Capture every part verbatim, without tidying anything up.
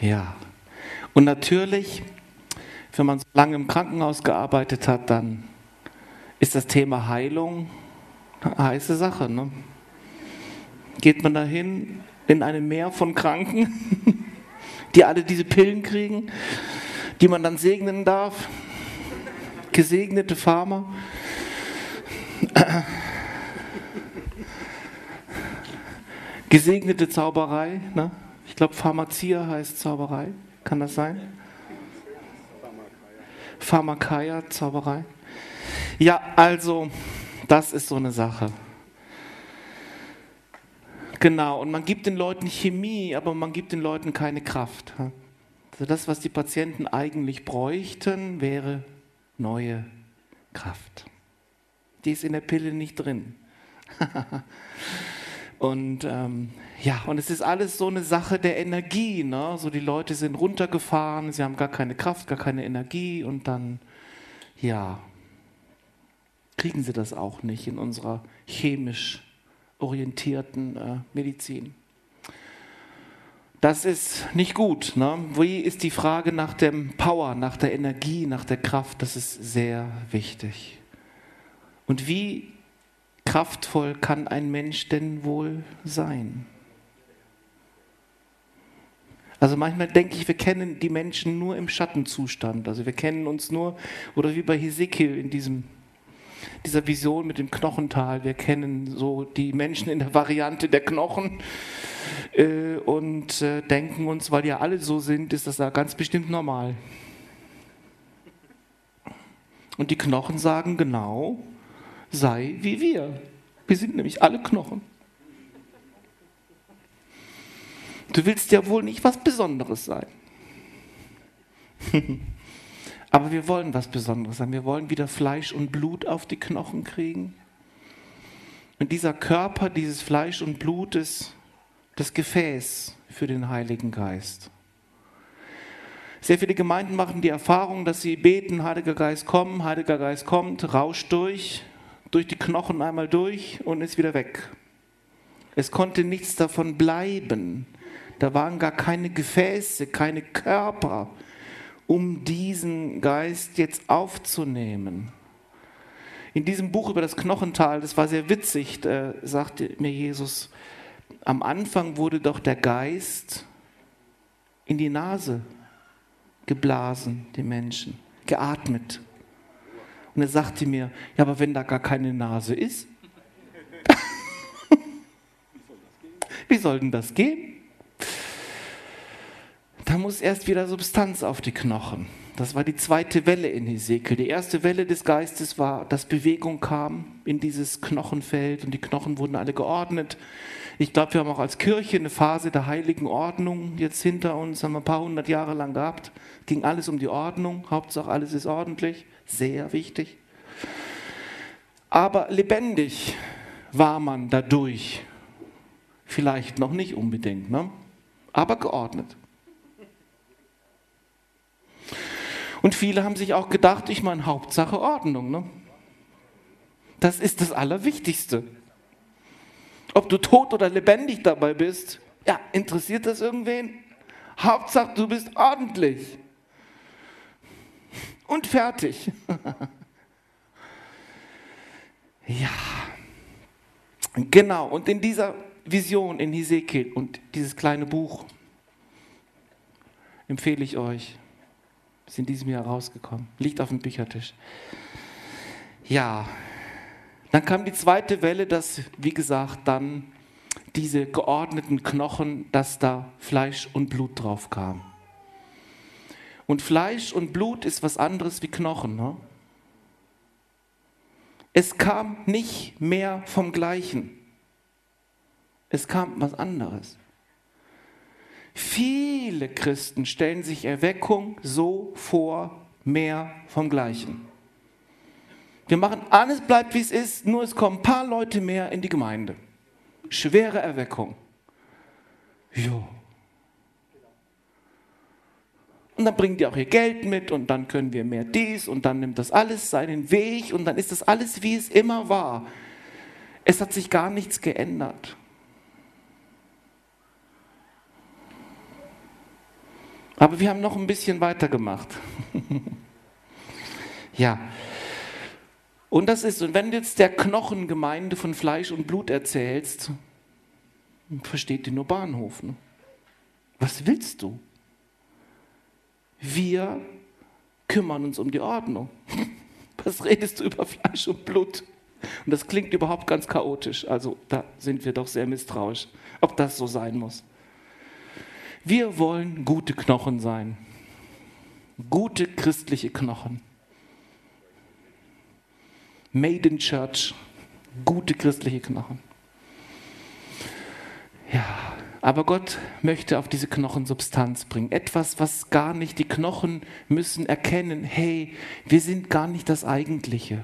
Ja. Und natürlich, wenn man so lange im Krankenhaus gearbeitet hat, dann ist das Thema Heilung eine heiße Sache. Ne? Geht man dahin in einem Meer von Kranken, die alle diese Pillen kriegen, die man dann segnen darf, gesegnete Farmer. Gesegnete Zauberei, ne? Ich glaube Pharmacia heißt Zauberei, kann das sein? Pharmakeia, Zauberei. Ja, also, das ist so eine Sache. Genau, und man gibt den Leuten Chemie, aber man gibt den Leuten keine Kraft. Also das, was die Patienten eigentlich bräuchten, wäre neue Kraft. Die ist in der Pille nicht drin. Und ähm, ja, und es ist alles so eine Sache der Energie, ne? So die Leute sind runtergefahren, sie haben gar keine Kraft, gar keine Energie und dann, ja, kriegen sie das auch nicht in unserer chemisch orientierten äh, Medizin. Das ist nicht gut, ne? Wie ist die Frage nach dem Power, nach der Energie, nach der Kraft? Das ist sehr wichtig. Und wie kraftvoll kann ein Mensch denn wohl sein? Also manchmal denke ich, wir kennen die Menschen nur im Schattenzustand. Also wir kennen uns nur, oder wie bei Hesekiel in diesem, dieser Vision mit dem Knochental. Wir kennen so die Menschen in der Variante der Knochen äh, und äh, denken uns, weil ja alle so sind, ist das da ganz bestimmt normal. Und die Knochen sagen genau, sei wie wir. Wir sind nämlich alle Knochen. Du willst ja wohl nicht was Besonderes sein. Aber wir wollen was Besonderes sein. Wir wollen wieder Fleisch und Blut auf die Knochen kriegen. Und dieser Körper, dieses Fleisch und Blut ist das Gefäß für den Heiligen Geist. Sehr viele Gemeinden machen die Erfahrung, dass sie beten, Heiliger Geist komm, Heiliger Geist kommt, rauscht durch, durch die Knochen einmal durch und ist wieder weg. Es konnte nichts davon bleiben. Da waren gar keine Gefäße, keine Körper, um diesen Geist jetzt aufzunehmen. In diesem Buch über das Knochental, das war sehr witzig, da sagte mir Jesus, am Anfang wurde doch der Geist in die Nase geblasen, den Menschen, geatmet. Und er sagte mir, ja, aber wenn da gar keine Nase ist, wie soll denn das gehen? Da muss erst wieder Substanz auf die Knochen. Das war die zweite Welle in Hesekiel. Die erste Welle des Geistes war, dass Bewegung kam in dieses Knochenfeld und die Knochen wurden alle geordnet. Ich glaube, wir haben auch als Kirche eine Phase der heiligen Ordnung jetzt hinter uns, haben wir ein paar hundert Jahre lang gehabt. Ging alles um die Ordnung, Hauptsache alles ist ordentlich, sehr wichtig. Aber lebendig war man dadurch. Vielleicht noch nicht unbedingt, ne? Aber geordnet. Und viele haben sich auch gedacht, ich meine, Hauptsache Ordnung. Ne? Das ist das Allerwichtigste. Ob du tot oder lebendig dabei bist, ja, interessiert das irgendwen? Hauptsache, du bist ordentlich. Und fertig. Ja, genau. Und in dieser Vision in Hesekiel und dieses kleine Buch empfehle ich euch, ist in diesem Jahr rausgekommen, liegt auf dem Büchertisch. Ja, dann kam die zweite Welle, dass, wie gesagt, dann diese geordneten Knochen, dass da Fleisch und Blut drauf kam. Und Fleisch und Blut ist was anderes wie Knochen. Ne? Es kam nicht mehr vom Gleichen. Es kam was anderes. Viele Christen stellen sich Erweckung so vor, mehr vom Gleichen. Wir machen alles, bleibt wie es ist, nur es kommen ein paar Leute mehr in die Gemeinde. Schwere Erweckung. Jo. Und dann bringen die auch ihr Geld mit und dann können wir mehr dies und dann nimmt das alles seinen Weg und dann ist das alles, wie es immer war. Es hat sich gar nichts geändert. Aber wir haben noch ein bisschen weitergemacht. Ja. Und das ist, und wenn du jetzt der Knochengemeinde von Fleisch und Blut erzählst, versteht die nur Bahnhof. Ne? Was willst du? Wir kümmern uns um die Ordnung. Was redest du über Fleisch und Blut? Und das klingt überhaupt ganz chaotisch. Also da sind wir doch sehr misstrauisch, ob das so sein muss. Wir wollen gute Knochen sein. Gute christliche Knochen. Made in Church. Gute christliche Knochen. Ja, aber Gott möchte auf diese Knochen Substanz bringen. Etwas, was gar nicht, die Knochen müssen erkennen, hey, wir sind gar nicht das Eigentliche.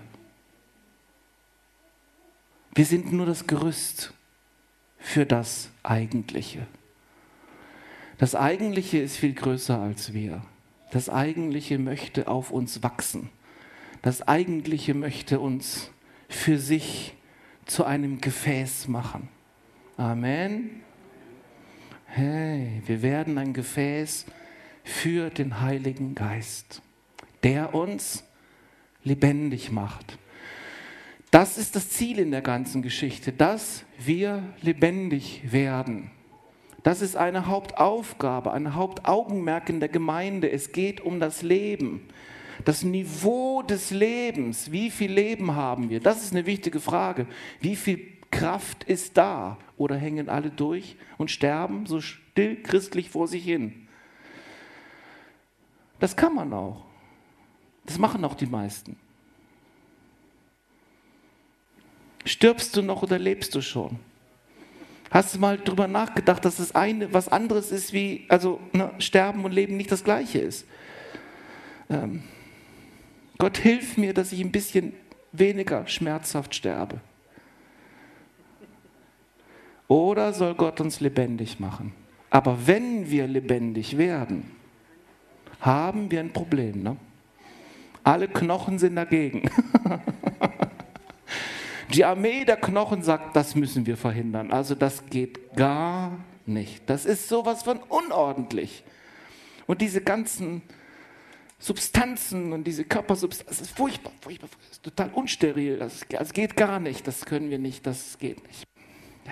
Wir sind nur das Gerüst für das Eigentliche. Das Eigentliche ist viel größer als wir. Das Eigentliche möchte auf uns wachsen. Das Eigentliche möchte uns für sich zu einem Gefäß machen. Amen. Hey, wir werden ein Gefäß für den Heiligen Geist, der uns lebendig macht. Das ist das Ziel in der ganzen Geschichte, dass wir lebendig werden. Das ist eine Hauptaufgabe, ein Hauptaugenmerk in der Gemeinde. Es geht um das Leben, das Niveau des Lebens. Wie viel Leben haben wir? Das ist eine wichtige Frage. Wie viel Kraft ist da? Oder hängen alle durch und sterben so still christlich vor sich hin? Das kann man auch. Das machen auch die meisten. Stirbst du noch oder lebst du schon? Hast du mal drüber nachgedacht, dass das eine was anderes ist, wie, also ne, Sterben und Leben nicht das Gleiche ist? Ähm, Gott, hilf mir, dass ich ein bisschen weniger schmerzhaft sterbe. Oder soll Gott uns lebendig machen? Aber wenn wir lebendig werden, haben wir ein Problem. Ne? Alle Knochen sind dagegen. Die Armee der Knochen sagt, das müssen wir verhindern. Also das geht gar nicht. Das ist sowas von unordentlich. Und diese ganzen Substanzen und diese Körpersubstanzen, das ist furchtbar, furchtbar, das ist total unsteril. Das, das geht gar nicht, das können wir nicht, das geht nicht. Ja.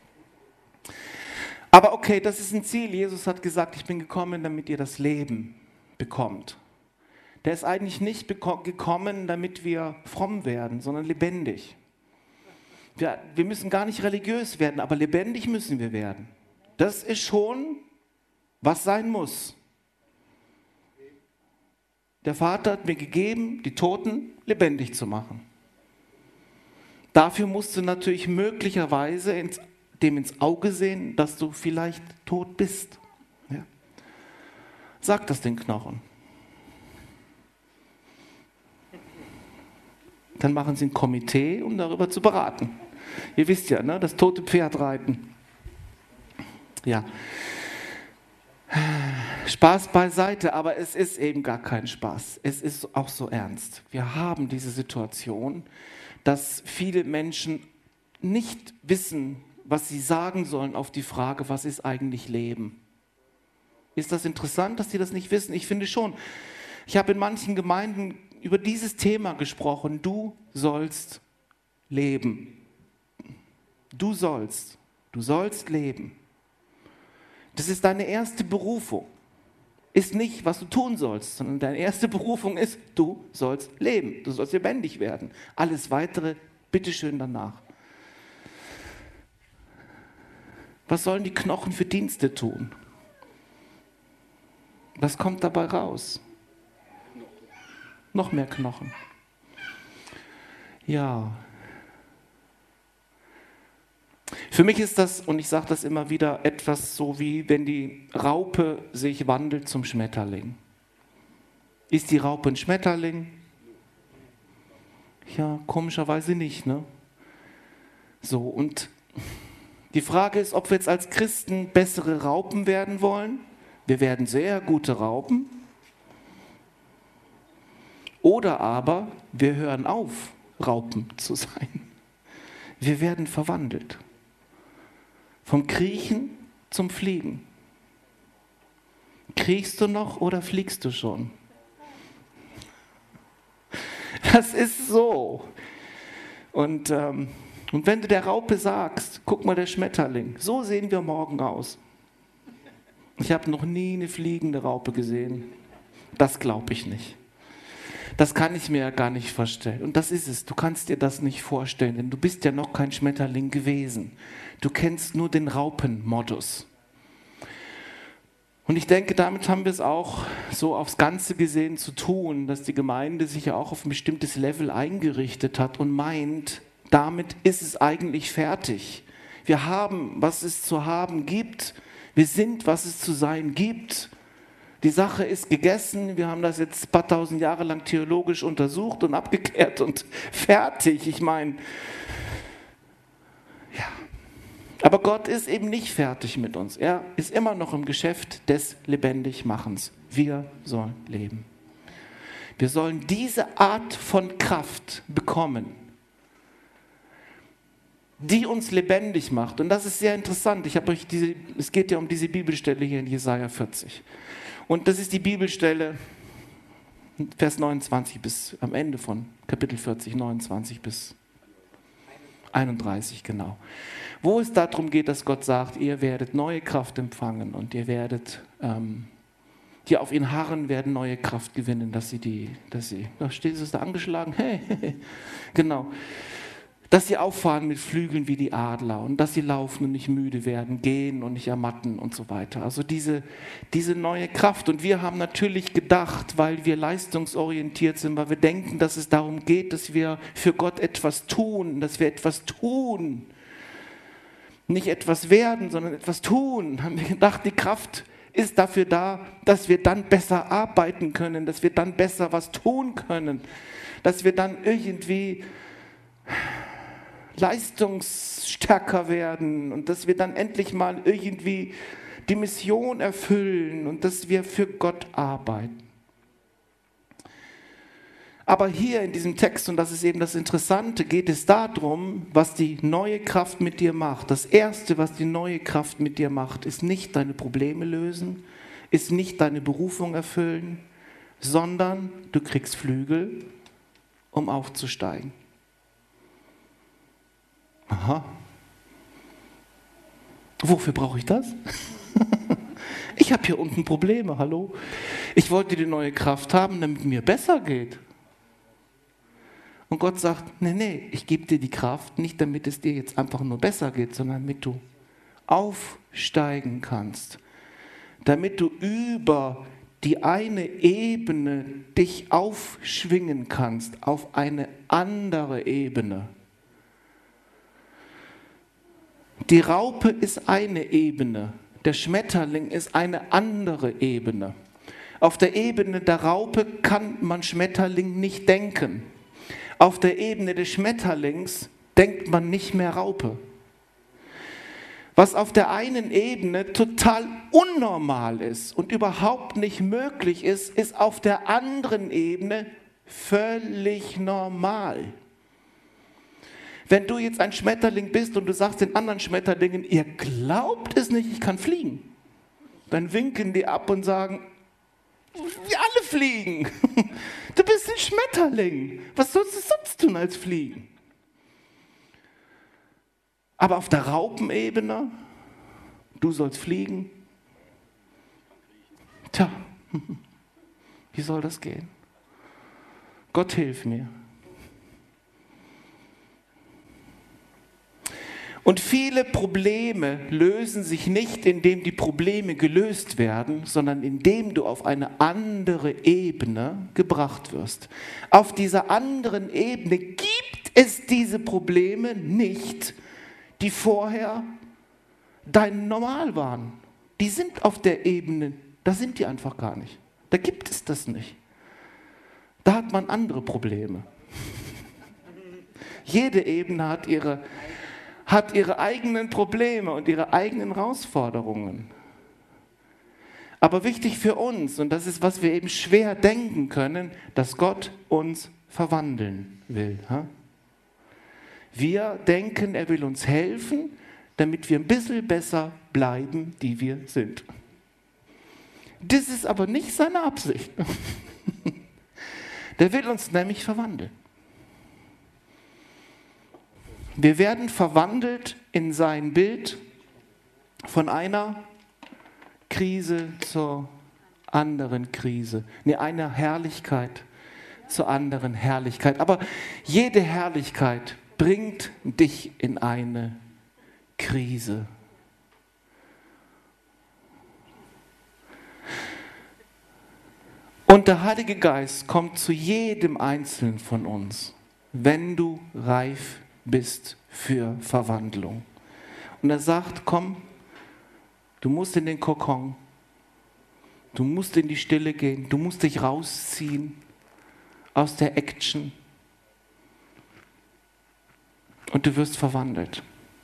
Aber okay, das ist ein Ziel. Jesus hat gesagt, ich bin gekommen, damit ihr das Leben bekommt. Der ist eigentlich nicht gekommen, damit wir fromm werden, sondern lebendig. Wir, wir müssen gar nicht religiös werden, aber lebendig müssen wir werden. Das ist schon, was sein muss. Der Vater hat mir gegeben, die Toten lebendig zu machen. Dafür musst du natürlich möglicherweise ins, dem ins Auge sehen, dass du vielleicht tot bist. Ja. Sag das den Knochen. Dann machen sie ein Komitee, um darüber zu beraten. Ihr wisst ja, ne, das tote Pferd reiten. Ja. Spaß beiseite, aber es ist eben gar kein Spaß. Es ist auch so ernst. Wir haben diese Situation, dass viele Menschen nicht wissen, was sie sagen sollen auf die Frage, was ist eigentlich Leben? Ist das interessant, dass sie das nicht wissen? Ich finde schon. Ich habe in manchen Gemeinden über dieses Thema gesprochen. Du sollst leben. Du sollst. Du sollst leben. Das ist deine erste Berufung. Ist nicht, was du tun sollst, sondern deine erste Berufung ist, du sollst leben. Du sollst lebendig werden. Alles Weitere, bitteschön danach. Was sollen die Knochen für Dienste tun? Was kommt dabei raus? Noch mehr Knochen. Ja. Für mich ist das, und ich sage das immer wieder, etwas so wie, wenn die Raupe sich wandelt zum Schmetterling. Ist die Raupe ein Schmetterling? Ja, komischerweise nicht, ne? So, und die Frage ist, ob wir jetzt als Christen bessere Raupen werden wollen. Wir werden sehr gute Raupen. Oder aber wir hören auf, Raupen zu sein. Wir werden verwandelt. Vom Kriechen zum Fliegen. Kriechst du noch oder fliegst du schon? Das ist so. Und, ähm, und wenn du der Raupe sagst, guck mal der Schmetterling, so sehen wir morgen aus. Ich habe noch nie eine fliegende Raupe gesehen. Das glaube ich nicht. Das kann ich mir ja gar nicht vorstellen. Und das ist es. Du kannst dir das nicht vorstellen, denn du bist ja noch kein Schmetterling gewesen. Du kennst nur den Raupenmodus. Und ich denke, damit haben wir es auch so aufs Ganze gesehen zu tun, dass die Gemeinde sich ja auch auf ein bestimmtes Level eingerichtet hat und meint, damit ist es eigentlich fertig. Wir haben, was es zu haben gibt. Wir sind, was es zu sein gibt. Die Sache ist gegessen. Wir haben das jetzt ein paar tausend Jahre lang theologisch untersucht und abgeklärt und fertig. Ich meine, ja. Aber Gott ist eben nicht fertig mit uns. Er ist immer noch im Geschäft des Lebendigmachens. Wir sollen leben. Wir sollen diese Art von Kraft bekommen, die uns lebendig macht. Und das ist sehr interessant. Ich habe euch diese, es geht ja um diese Bibelstelle hier in Jesaja vierzig. Und das ist die Bibelstelle, Vers neunundzwanzig bis am Ende von Kapitel vierzig, neunundzwanzig bis einunddreißig, genau. Wo es darum geht, dass Gott sagt, ihr werdet neue Kraft empfangen und ihr werdet, ähm, die auf ihn harren, werden neue Kraft gewinnen, dass sie die, dass sie, da steht es da angeschlagen, hey, genau. Dass sie auffahren mit Flügeln wie die Adler und dass sie laufen und nicht müde werden, gehen und nicht ermatten und so weiter. Also diese, diese neue Kraft. Und wir haben natürlich gedacht, weil wir leistungsorientiert sind, weil wir denken, dass es darum geht, dass wir für Gott etwas tun, dass wir etwas tun. Nicht etwas werden, sondern etwas tun. Haben wir gedacht, die Kraft ist dafür da, dass wir dann besser arbeiten können, dass wir dann besser was tun können, dass wir dann irgendwie leistungsstärker werden und dass wir dann endlich mal irgendwie die Mission erfüllen und dass wir für Gott arbeiten. Aber hier in diesem Text, und das ist eben das Interessante, geht es darum, was die neue Kraft mit dir macht. Das Erste, was die neue Kraft mit dir macht, ist nicht deine Probleme lösen, ist nicht deine Berufung erfüllen, sondern du kriegst Flügel, um aufzusteigen. Aha. Wofür brauche ich das? Ich habe hier unten Probleme, hallo? Ich wollte die neue Kraft haben, damit mir besser geht. Und Gott sagt, nee, nee, ich gebe dir die Kraft, nicht damit es dir jetzt einfach nur besser geht, sondern damit du aufsteigen kannst. Damit du über die eine Ebene dich aufschwingen kannst auf eine andere Ebene. Die Raupe ist eine Ebene, der Schmetterling ist eine andere Ebene. Auf der Ebene der Raupe kann man Schmetterling nicht denken. Auf der Ebene des Schmetterlings denkt man nicht mehr Raupe. Was auf der einen Ebene total unnormal ist und überhaupt nicht möglich ist, ist auf der anderen Ebene völlig normal. Wenn du jetzt ein Schmetterling bist und du sagst den anderen Schmetterlingen, ihr glaubt es nicht, ich kann fliegen, dann winken die ab und sagen, wir alle fliegen. Du bist ein Schmetterling. Was sollst du sonst tun als fliegen? Aber auf der Raupenebene, du sollst fliegen. Tja, wie soll das gehen? Gott hilf mir. Und viele Probleme lösen sich nicht, indem die Probleme gelöst werden, sondern indem du auf eine andere Ebene gebracht wirst. Auf dieser anderen Ebene gibt es diese Probleme nicht, die vorher dein Normal waren. Die sind auf der Ebene, da sind die einfach gar nicht. Da gibt es das nicht. Da hat man andere Probleme. Jede Ebene hat ihre hat ihre eigenen Probleme und ihre eigenen Herausforderungen. Aber wichtig für uns, und das ist, was wir eben schwer denken können, dass Gott uns verwandeln will. Wir denken, er will uns helfen, damit wir ein bisschen besser bleiben, die wir sind. Das ist aber nicht seine Absicht. Der will uns nämlich verwandeln. Wir werden verwandelt in sein Bild von einer Krise zur anderen Krise. Nee, einer Herrlichkeit zur anderen Herrlichkeit. Aber jede Herrlichkeit bringt dich in eine Krise. Und der Heilige Geist kommt zu jedem Einzelnen von uns, wenn du reif bist für Verwandlung. Und er sagt, komm, du musst in den Kokon, du musst in die Stille gehen, du musst dich rausziehen aus der Action und du wirst verwandelt.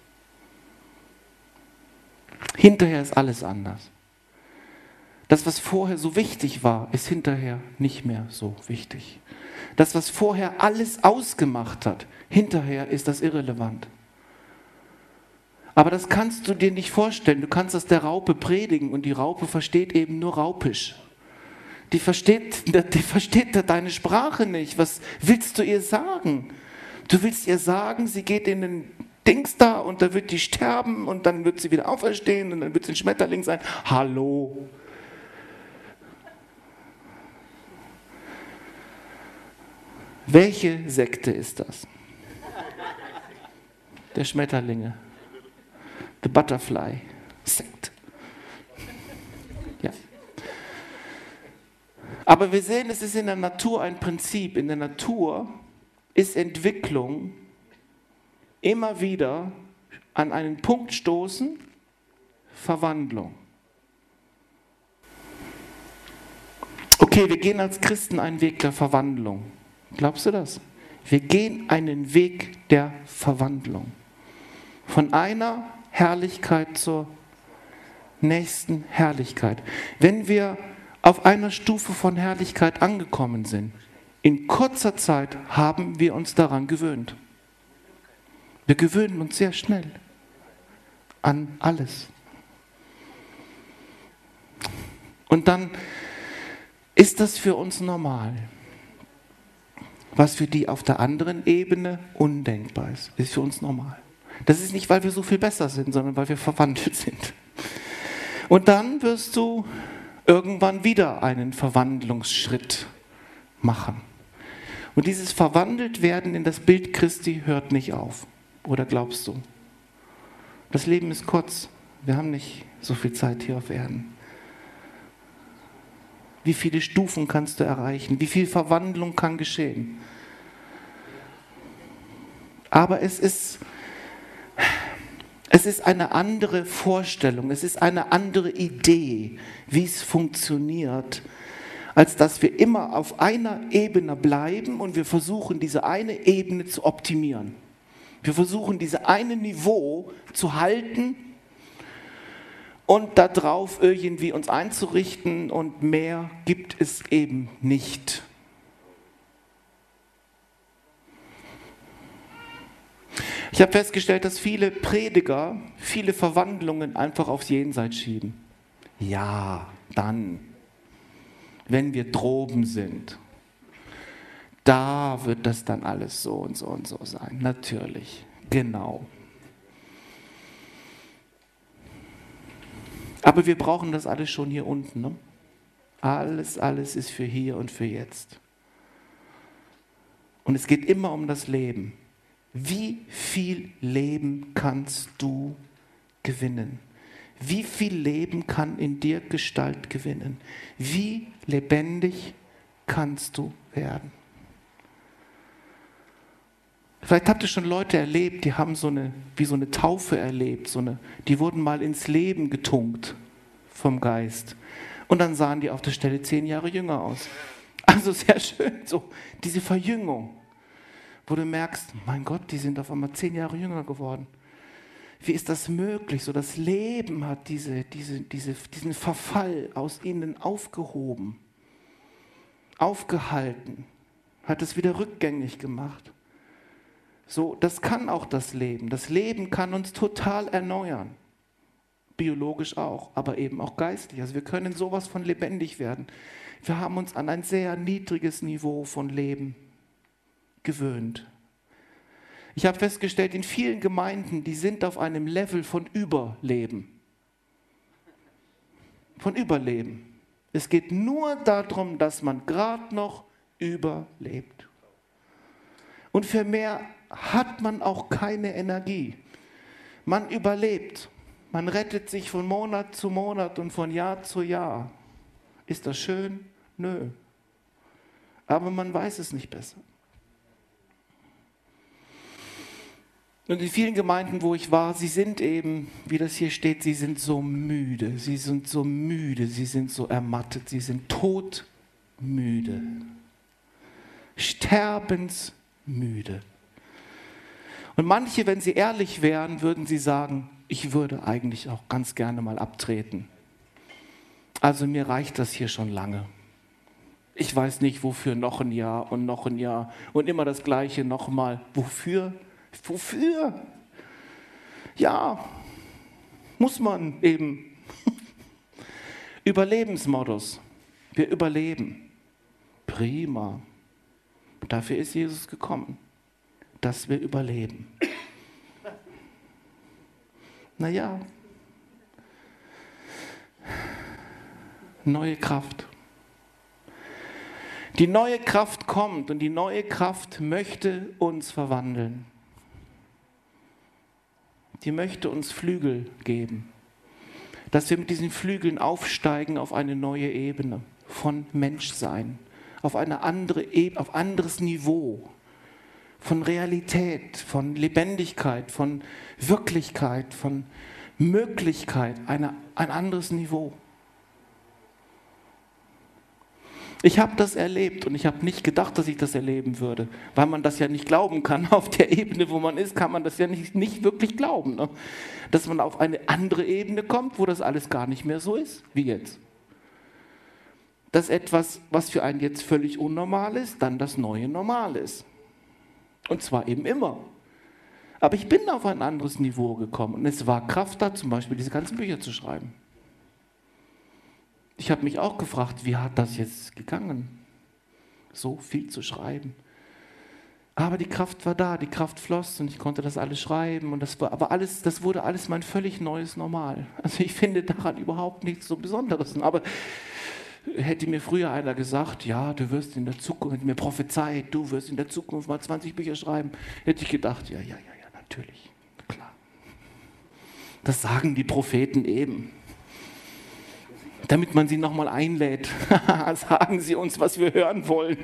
Hinterher ist alles anders. Das, was vorher so wichtig war, ist hinterher nicht mehr so wichtig. Das, was vorher alles ausgemacht hat, hinterher ist das irrelevant. Aber das kannst du dir nicht vorstellen. Du kannst das der Raupe predigen und die Raupe versteht eben nur Raupisch. Die versteht, die versteht deine Sprache nicht. Was willst du ihr sagen? Du willst ihr sagen, sie geht in den Dings da und da wird die sterben und dann wird sie wieder auferstehen und dann wird sie ein Schmetterling sein. Hallo. Welche Sekte ist das? Der Schmetterlinge. The Butterfly Sect. Ja. Aber wir sehen, es ist in der Natur ein Prinzip. In der Natur ist Entwicklung immer wieder an einen Punkt stoßen, Verwandlung. Okay, wir gehen als Christen einen Weg der Verwandlung. Glaubst du das? Wir gehen einen Weg der Verwandlung. Von einer Herrlichkeit zur nächsten Herrlichkeit. Wenn wir auf einer Stufe von Herrlichkeit angekommen sind, in kurzer Zeit haben wir uns daran gewöhnt. Wir gewöhnen uns sehr schnell an alles. Und dann ist das für uns normal. Was für die auf der anderen Ebene undenkbar ist, ist für uns normal. Das ist nicht, weil wir so viel besser sind, sondern weil wir verwandelt sind. Und dann wirst du irgendwann wieder einen Verwandlungsschritt machen. Und dieses Verwandeltwerden in das Bild Christi hört nicht auf. Oder glaubst du? Das Leben ist kurz. Wir haben nicht so viel Zeit hier auf Erden. Wie viele Stufen kannst du erreichen? Wie viel Verwandlung kann geschehen? Aber es ist, es ist eine andere Vorstellung, es ist eine andere Idee, wie es funktioniert, als dass wir immer auf einer Ebene bleiben und wir versuchen, diese eine Ebene zu optimieren. Wir versuchen, dieses eine Niveau zu halten und darauf irgendwie uns einzurichten und mehr gibt es eben nicht. Ich habe festgestellt, dass viele Prediger viele Verwandlungen einfach aufs Jenseits schieben. Ja, dann, wenn wir droben sind, da wird das dann alles so und so und so sein. Natürlich, genau. Aber wir brauchen das alles schon hier unten. Ne? Alles, alles ist für hier und für jetzt. Und es geht immer um das Leben. Wie viel Leben kannst du gewinnen? Wie viel Leben kann in dir Gestalt gewinnen? Wie lebendig kannst du werden? Vielleicht habt ihr schon Leute erlebt, die haben so eine, wie so eine Taufe erlebt, so eine, die wurden mal ins Leben getunkt vom Geist. Und dann sahen die auf der Stelle zehn Jahre jünger aus. Also sehr schön, so diese Verjüngung, wo du merkst, mein Gott, die sind auf einmal zehn Jahre jünger geworden. Wie ist das möglich? So das Leben hat diese, diese, diese, diesen Verfall aus ihnen aufgehoben, aufgehalten, hat es wieder rückgängig gemacht. So, das kann auch das Leben. Das Leben kann uns total erneuern. biologisch auch, aber eben auch geistlich. Also wir können sowas von lebendig werden. Wir haben uns an ein sehr niedriges Niveau von Leben gewöhnt. Ich habe festgestellt, in vielen Gemeinden, die sind auf einem Level von Überleben. Von Überleben. Es geht nur darum, dass man gerade noch überlebt. Und für mehr hat man auch keine Energie. Man überlebt. Man rettet sich von Monat zu Monat und von Jahr zu Jahr. Ist das schön? Nö. Aber man weiß es nicht besser. Und in vielen Gemeinden, wo ich war, sie sind eben, wie das hier steht, sie sind so müde, sie sind so müde, sie sind so ermattet, sie sind todmüde, sterbensmüde. Und manche, wenn sie ehrlich wären, würden sie sagen, ich würde eigentlich auch ganz gerne mal abtreten. Also mir reicht das hier schon lange. Ich weiß nicht, wofür noch ein Jahr und noch ein Jahr und immer das Gleiche nochmal. Wofür? Wofür? Ja, muss man eben. Überlebensmodus. Wir überleben. Prima. Dafür ist Jesus gekommen, dass wir überleben. Naja, neue Kraft. Die neue Kraft kommt und die neue Kraft möchte uns verwandeln. Die möchte uns Flügel geben, dass wir mit diesen Flügeln aufsteigen auf eine neue Ebene von Menschsein, auf eine andere Ebene, auf anderes Niveau, von Realität, von Lebendigkeit, von Wirklichkeit, von Möglichkeit, eine, ein anderes Niveau. Ich habe das erlebt und ich habe nicht gedacht, dass ich das erleben würde, weil man das ja nicht glauben kann. Auf der Ebene, wo man ist, kann man das ja nicht, nicht wirklich glauben. Ne? Dass man auf eine andere Ebene kommt, wo das alles gar nicht mehr so ist, wie jetzt. Dass etwas, was für einen jetzt völlig unnormal ist, dann das neue Normal ist. Und zwar eben immer. Aber ich bin auf ein anderes Niveau gekommen und es war Kraft da, zum Beispiel diese ganzen Bücher zu schreiben. Ich habe mich auch gefragt, wie hat das jetzt gegangen, so viel zu schreiben. Aber die Kraft war da, die Kraft floss und ich konnte das alles schreiben. Und das war, aber alles, das wurde alles mein völlig neues Normal. Also ich finde daran überhaupt nichts so Besonderes. Aber hätte mir früher einer gesagt, ja, du wirst in der Zukunft, hätte mir prophezeit, du wirst in der Zukunft mal zwanzig Bücher schreiben, hätte ich gedacht, ja, ja, ja, ja, natürlich, klar. Das sagen die Propheten eben. Damit man sie nochmal einlädt. Sagen Sie uns, was wir hören wollen.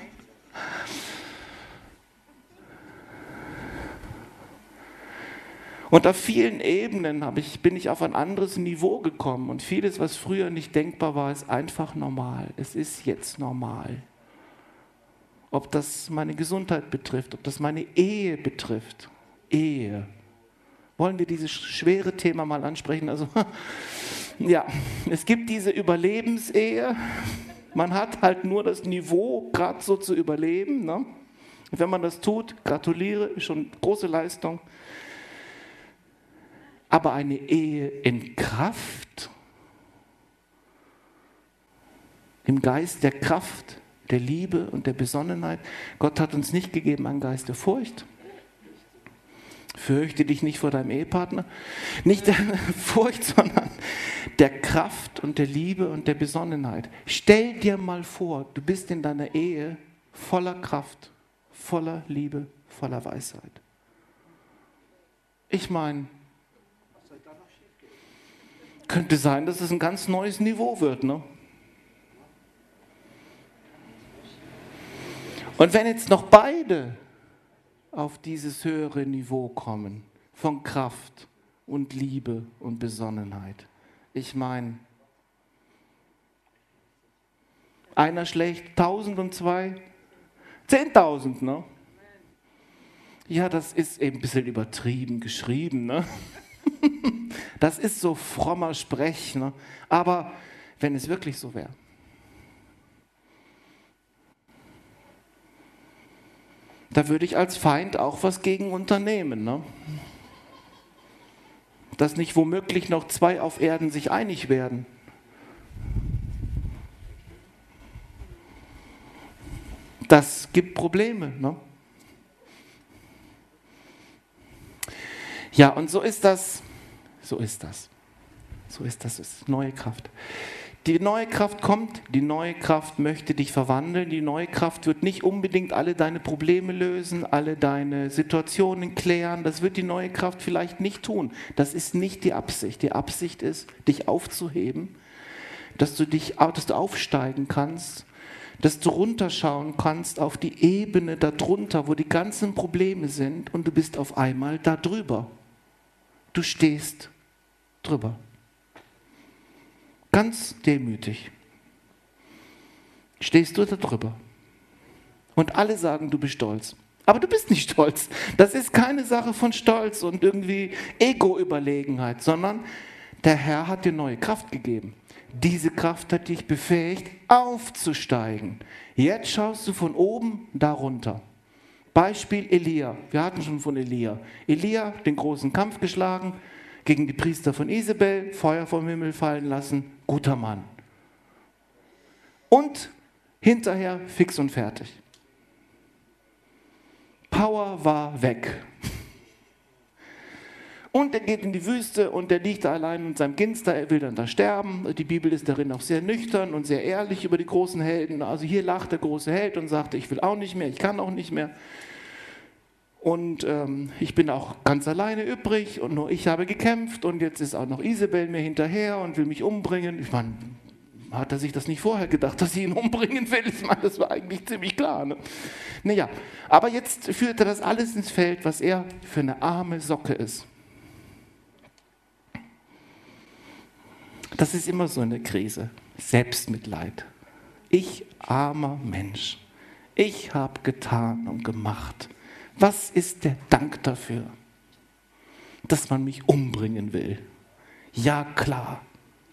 Und auf vielen Ebenen habe ich, bin ich auf ein anderes Niveau gekommen. Und vieles, was früher nicht denkbar war, ist einfach normal. Es ist jetzt normal. Ob das meine Gesundheit betrifft, ob das meine Ehe betrifft. Ehe. Wollen wir dieses schwere Thema mal ansprechen? Also, ja, es gibt diese Überlebensehe. Man hat halt nur das Niveau, gerade so zu überleben. Ne? Wenn man das tut, gratuliere, ist schon große Leistung. Aber eine Ehe in Kraft, im Geist der Kraft, der Liebe und der Besonnenheit. Gott hat uns nicht gegeben einen Geist der Furcht. Fürchte dich nicht vor deinem Ehepartner. Nicht der Furcht, sondern der Kraft und der Liebe und der Besonnenheit. Stell dir mal vor, du bist in deiner Ehe voller Kraft, voller Liebe, voller Weisheit. Ich meine, könnte sein, dass es ein ganz neues Niveau wird, ne? Und wenn jetzt noch beide auf dieses höhere Niveau kommen, von Kraft und Liebe und Besonnenheit. Ich meine, einer schlägt tausend und zwei, zehntausend, ne? Ja, das ist eben ein bisschen übertrieben geschrieben, ne? Das ist so frommer Sprech, ne? Aber wenn es wirklich so wäre. Da würde ich als Feind auch was gegen unternehmen, ne? dass nicht womöglich noch zwei auf Erden sich einig werden. Das gibt Probleme, ne? Ja, und so ist das, so ist das, so ist das, ist neue Kraft. Die neue Kraft kommt, die neue Kraft möchte dich verwandeln, die neue Kraft wird nicht unbedingt alle deine Probleme lösen, alle deine Situationen klären, das wird die neue Kraft vielleicht nicht tun. Das ist nicht die Absicht. Die Absicht ist, dich aufzuheben, dass du, dich, dass du aufsteigen kannst, dass du runterschauen kannst auf die Ebene darunter, wo die ganzen Probleme sind und du bist auf einmal da drüber. Du stehst drüber. Ganz demütig stehst du da drüber. Und alle sagen, du bist stolz. Aber du bist nicht stolz. Das ist keine Sache von Stolz und irgendwie Ego-Überlegenheit, sondern der Herr hat dir neue Kraft gegeben. Diese Kraft hat dich befähigt, aufzusteigen. Jetzt schaust du von oben darunter. Beispiel Elia. Wir hatten schon von Elia. Elia, den großen Kampf geschlagen, gegen die Priester von Isabel, Feuer vom Himmel fallen lassen, guter Mann. Und hinterher fix und fertig. Power war weg. Und er geht in die Wüste und er liegt da allein mit seinem Ginster, er will dann da sterben. Die Bibel ist darin auch sehr nüchtern und sehr ehrlich über die großen Helden. Also hier lacht der große Held und sagte, ich will auch nicht mehr, ich kann auch nicht mehr. Und ähm, ich bin auch ganz alleine übrig und nur ich habe gekämpft und jetzt ist auch noch Isabel mir hinterher und will mich umbringen. Ich meine, hat er sich das nicht vorher gedacht, dass sie ihn umbringen will? Ich meine, das war eigentlich ziemlich klar. Ne? Naja, aber jetzt führt er das alles ins Feld, was er für eine arme Socke ist. Das ist immer so eine Krise. Selbstmitleid. Ich, armer Mensch. Ich habe getan und gemacht. Was ist der Dank dafür, dass man mich umbringen will? Ja, klar.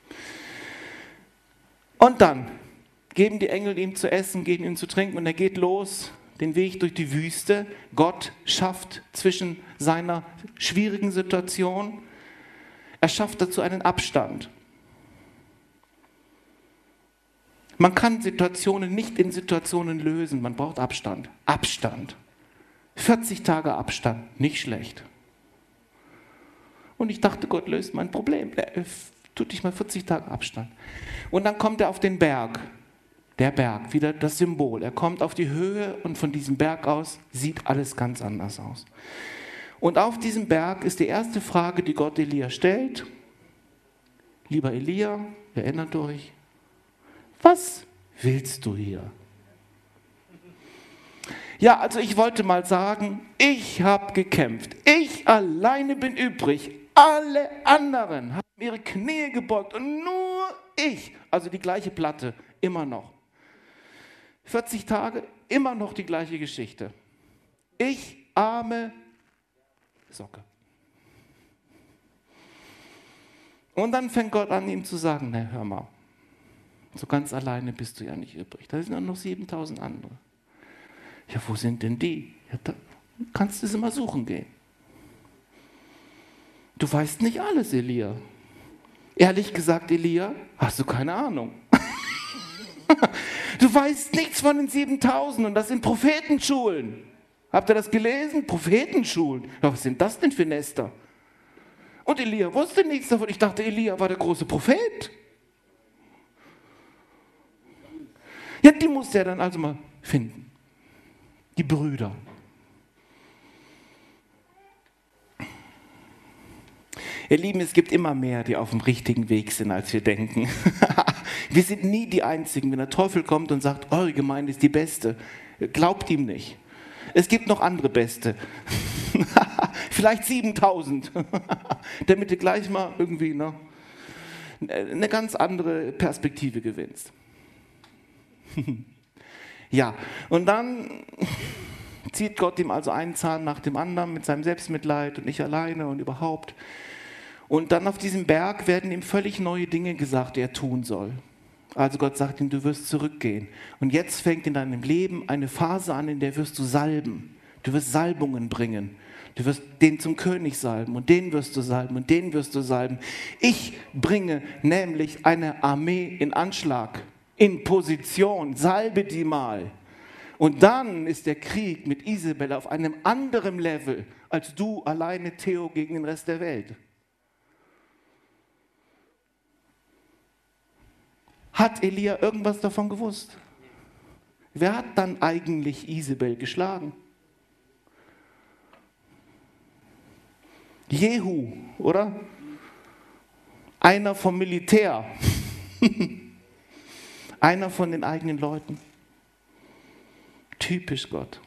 Und dann geben die Engel ihm zu essen, geben ihm zu trinken und er geht los, den Weg durch die Wüste. Gott schafft zwischen seiner schwierigen Situation, er schafft dazu einen Abstand. Man kann Situationen nicht in Situationen lösen, man braucht Abstand. Abstand. vierzig Tage Abstand, nicht schlecht. Und ich dachte, Gott löst mein Problem. Tut dich mal vierzig Tage Abstand. Und dann kommt er auf den Berg. Der Berg, wieder das Symbol. Er kommt auf die Höhe und von diesem Berg aus sieht alles ganz anders aus. Und auf diesem Berg ist die erste Frage, die Gott Elia stellt. Lieber Elia, erinnert euch, was willst du hier? Ja, also ich wollte mal sagen, ich habe gekämpft. Ich alleine bin übrig. Alle anderen haben ihre Knie gebeugt und nur ich, also die gleiche Platte, immer noch. vierzig Tage, immer noch die gleiche Geschichte. Ich, arme Socke. Und dann fängt Gott an, ihm zu sagen, na hör mal, so ganz alleine bist du ja nicht übrig. Da sind ja noch siebentausend andere. Ja, wo sind denn die? Ja, da kannst du sie mal suchen gehen. Du weißt nicht alles, Elia. Ehrlich gesagt, Elia, hast du keine Ahnung. Du weißt nichts von den siebentausend und das sind Prophetenschulen. Habt ihr das gelesen? Prophetenschulen. Ja, was sind das denn für Nester? Und Elia wusste nichts davon. Ich dachte, Elia war der große Prophet. Ja, die musste er dann also mal finden. Die Brüder. Ihr Lieben, es gibt immer mehr, die auf dem richtigen Weg sind, als wir denken. Wir sind nie die Einzigen. Wenn der Teufel kommt und sagt, eure Gemeinde ist die beste, glaubt ihm nicht. Es gibt noch andere Beste. Vielleicht siebentausend. Damit du gleich mal irgendwie ne, eine ganz andere Perspektive gewinnst. Ja, und dann zieht Gott ihm also einen Zahn nach dem anderen mit seinem Selbstmitleid und ich alleine und überhaupt. Und dann auf diesem Berg werden ihm völlig neue Dinge gesagt, die er tun soll. Also Gott sagt ihm, du wirst zurückgehen. Und jetzt fängt in deinem Leben eine Phase an, in der wirst du salben. Du wirst Salbungen bringen. Du wirst den zum König salben und den wirst du salben und den wirst du salben. Ich bringe nämlich eine Armee in Anschlag, in Position, salbe die mal. Und dann ist der Krieg mit Isabel auf einem anderen Level, als du alleine, Theo, gegen den Rest der Welt. Hat Elia irgendwas davon gewusst? Wer hat dann eigentlich Isabel geschlagen? Jehu, oder? Einer vom Militär. Einer von den eigenen Leuten. Typisch Gott.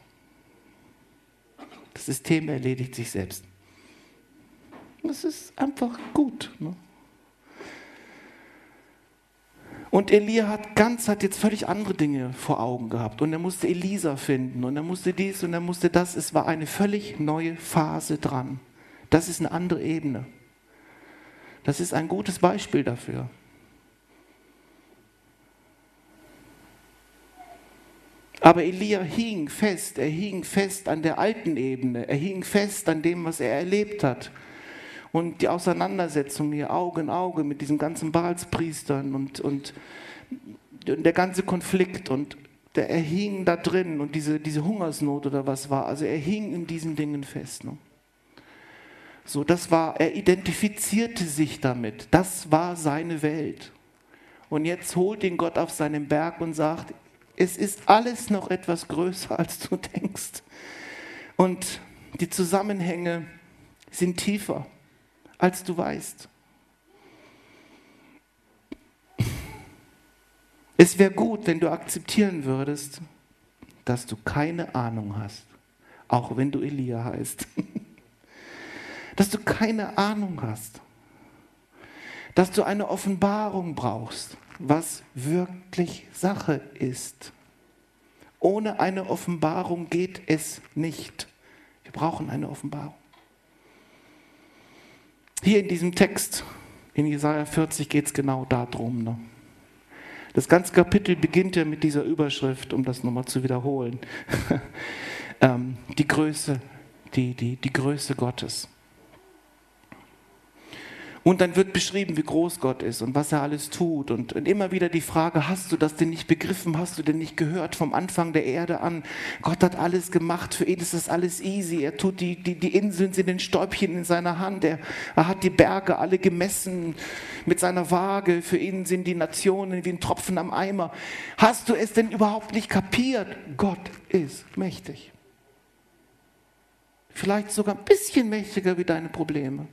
Das System erledigt sich selbst. Das ist einfach gut. Ne? Und Elia hat ganz, hat jetzt völlig andere Dinge vor Augen gehabt. Und er musste Elisa finden und er musste dies und er musste das. Es war eine völlig neue Phase dran. Das ist eine andere Ebene. Das ist ein gutes Beispiel dafür. Aber Elia hing fest, er hing fest an der alten Ebene, er hing fest an dem, was er erlebt hat. Und die Auseinandersetzung hier Auge in Auge mit diesen ganzen Baalspriestern und, und der ganze Konflikt und der, er hing da drin und diese, diese Hungersnot oder was war, also er hing in diesen Dingen fest. Ne? So, das war, er identifizierte sich damit. Das war seine Welt. Und jetzt holt ihn Gott auf seinen Berg und sagt, es ist alles noch etwas größer, als du denkst. Und die Zusammenhänge sind tiefer, als du weißt. Es wäre gut, wenn du akzeptieren würdest, dass du keine Ahnung hast, auch wenn du Elia heißt. Dass du keine Ahnung hast, dass du eine Offenbarung brauchst, was wirklich Sache ist. Ohne eine Offenbarung geht es nicht. Wir brauchen eine Offenbarung. Hier in diesem Text, in Jesaja vierzig, geht es genau darum. Ne? Das ganze Kapitel beginnt ja mit dieser Überschrift, um das nochmal zu wiederholen. ähm, die Größe, die, die, die Größe Gottes. Und dann wird beschrieben, wie groß Gott ist und was er alles tut. Und, und immer wieder die Frage, hast du das denn nicht begriffen, hast du denn nicht gehört vom Anfang der Erde an? Gott hat alles gemacht, für ihn ist das alles easy. Er tut die, die, die Inseln sind in Stäubchen in seiner Hand. Er, er hat die Berge alle gemessen mit seiner Waage. Für ihn sind die Nationen wie ein Tropfen am Eimer. Hast du es denn überhaupt nicht kapiert? Gott ist mächtig. Vielleicht sogar ein bisschen mächtiger wie deine Probleme.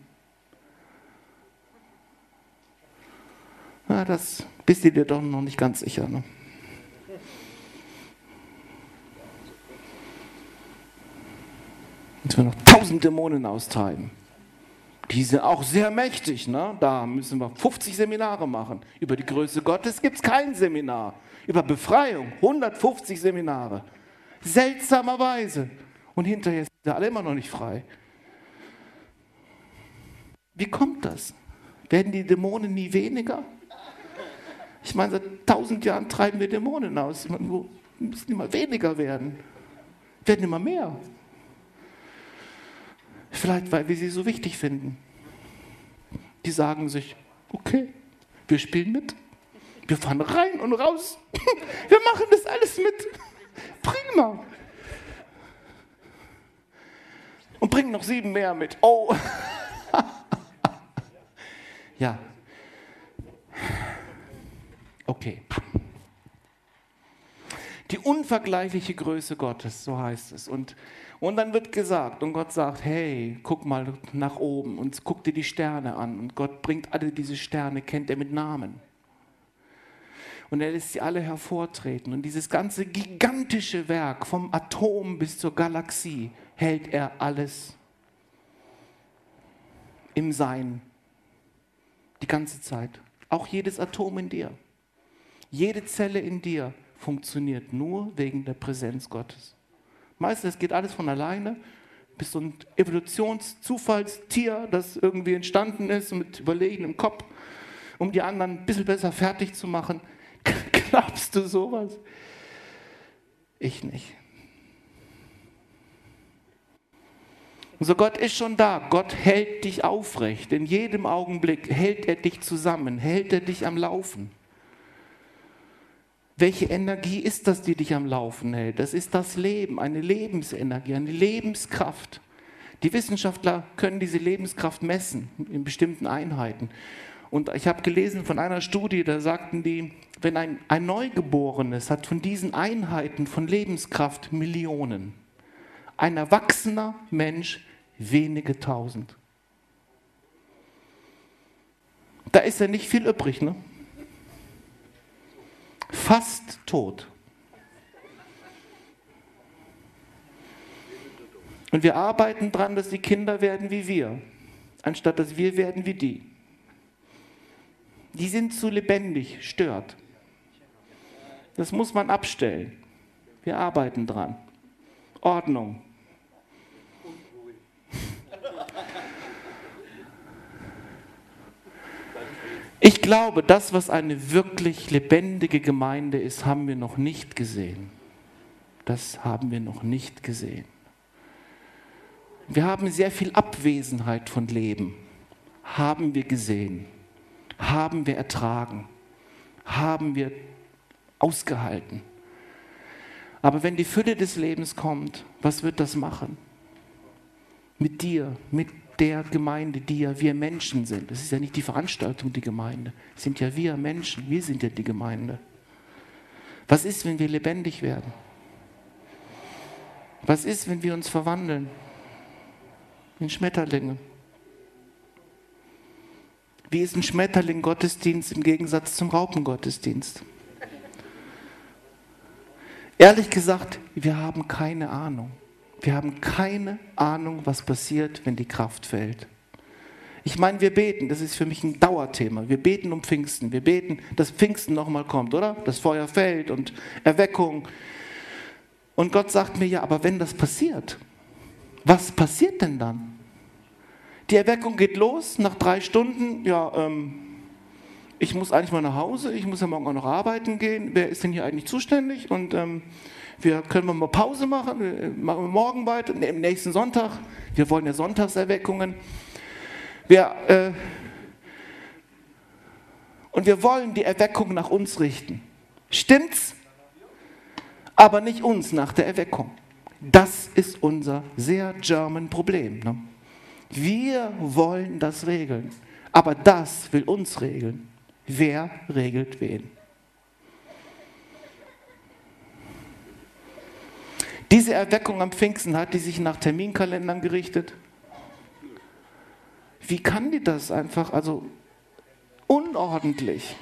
Na, das bist du dir doch noch nicht ganz sicher. Ne? Jetzt wir noch tausend Dämonen austreiben. Die sind auch sehr mächtig. Ne? Da müssen wir fünfzig Seminare machen. Über die Größe Gottes gibt es kein Seminar. Über Befreiung hundertfünfzig Seminare. Seltsamerweise. Und hinterher sind sie alle immer noch nicht frei. Wie kommt das? Werden die Dämonen nie weniger? Ich meine, seit tausend Jahren treiben wir Dämonen aus. Die müssen immer weniger werden. Werden immer mehr. Vielleicht, weil wir sie so wichtig finden. Die sagen sich, okay, wir spielen mit. Wir fahren rein und raus. Wir machen das alles mit. Prima. Und bringen noch sieben mehr mit. Oh. Ja. Okay. Die unvergleichliche Größe Gottes, so heißt es. Und, und dann wird gesagt, und Gott sagt, hey, guck mal nach oben und guck dir die Sterne an. Und Gott bringt alle diese Sterne, kennt er mit Namen. Und er lässt sie alle hervortreten. Und dieses ganze gigantische Werk, vom Atom bis zur Galaxie, hält er alles im Sein. Die ganze Zeit. Auch jedes Atom in dir. Jede Zelle in dir funktioniert nur wegen der Präsenz Gottes. Meistens geht alles von alleine. Bist so ein Evolutionszufallstier, das irgendwie entstanden ist mit Überlegen im Kopf, um die anderen ein bisschen besser fertig zu machen. Glaubst du sowas? Ich nicht. So, Gott ist schon da. Gott hält dich aufrecht. In jedem Augenblick hält er dich zusammen, hält er dich am Laufen. Welche Energie ist das, die dich am Laufen hält? Das ist das Leben, eine Lebensenergie, eine Lebenskraft. Die Wissenschaftler können diese Lebenskraft messen in bestimmten Einheiten. Und ich habe gelesen von einer Studie, da sagten die, wenn ein, ein Neugeborenes hat von diesen Einheiten von Lebenskraft Millionen, ein erwachsener Mensch wenige tausend. Da ist ja nicht viel übrig, ne? Fast tot. Und wir arbeiten daran, dass die Kinder werden wie wir, anstatt dass wir werden wie die. Die sind zu lebendig, stört. Das muss man abstellen. Wir arbeiten dran. Ordnung. Ich glaube, das, was eine wirklich lebendige Gemeinde ist, haben wir noch nicht gesehen. Das haben wir noch nicht gesehen. Wir haben sehr viel Abwesenheit von Leben. Haben wir gesehen. Haben wir ertragen. Haben wir ausgehalten. Aber wenn die Fülle des Lebens kommt, was wird das machen? Mit dir, mit der Gemeinde, die ja wir Menschen sind. Das ist ja nicht die Veranstaltung, die Gemeinde. Es sind ja wir Menschen, wir sind ja die Gemeinde. Was ist, wenn wir lebendig werden? Was ist, wenn wir uns verwandeln in Schmetterlinge? Wie ist ein Schmetterling-Gottesdienst im Gegensatz zum Raupengottesdienst? Ehrlich gesagt, wir haben keine Ahnung. Wir haben keine Ahnung, was passiert, wenn die Kraft fällt. Ich meine, wir beten, das ist für mich ein Dauerthema. Wir beten um Pfingsten. Wir beten, dass Pfingsten nochmal kommt, oder? Das Feuer fällt und Erweckung. Und Gott sagt mir, ja, aber wenn das passiert, was passiert denn dann? Die Erweckung geht los, nach drei Stunden, ja, ähm, ich muss eigentlich mal nach Hause, ich muss ja morgen auch noch arbeiten gehen. Wer ist denn hier eigentlich zuständig? Und ähm, wir können wir mal Pause machen, wir machen wir morgen weiter, ne, am nächsten Sonntag. Wir wollen ja Sonntagserweckungen. Wir, äh, und wir wollen die Erweckung nach uns richten. Stimmt's? Aber nicht uns nach der Erweckung. Das ist unser sehr German Problem. Ne? Wir wollen das regeln. Aber das will uns regeln. Wer regelt wen? Diese Erweckung am Pfingsten, hat die sich nach Terminkalendern gerichtet? Wie kann die das einfach, also unordentlich?